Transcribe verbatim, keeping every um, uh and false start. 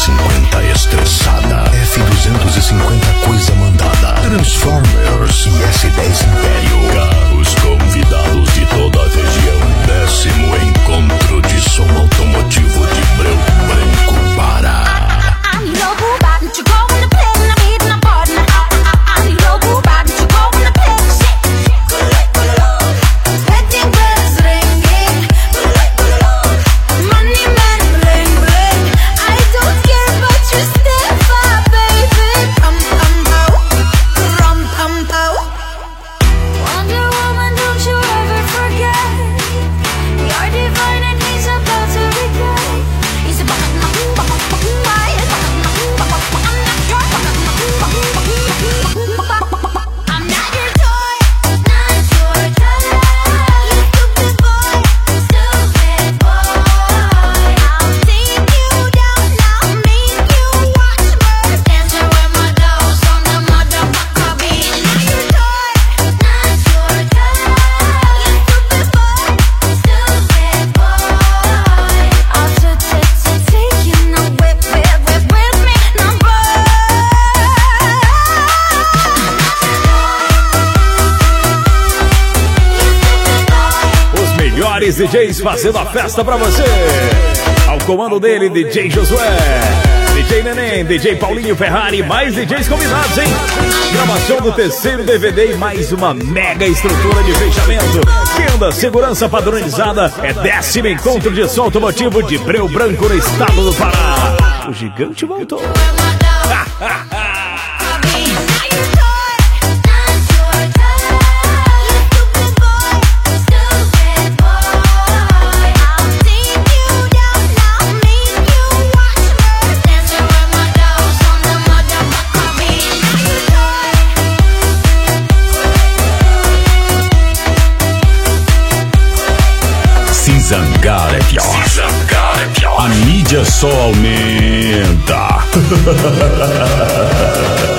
cinquenta estressada, F duzentos e cinquenta coisa mandada, Transformers e S dez Império. Carros convidados de toda a região. Décimo encontro de som automotivo de Breu Branco, Pará. D Js fazendo a festa pra você. Ao comando dele, D J Josué, D J Neném, D J Paulinho Ferrari, mais D Js convidados, hein? Gravação do terceiro D V D e mais uma mega estrutura de fechamento. Tenda segurança padronizada. É décimo encontro de som automotivo de Breu Branco no estado do Pará. O gigante voltou. Zangar é pior. Se zangar é pior. A mídia só aumenta.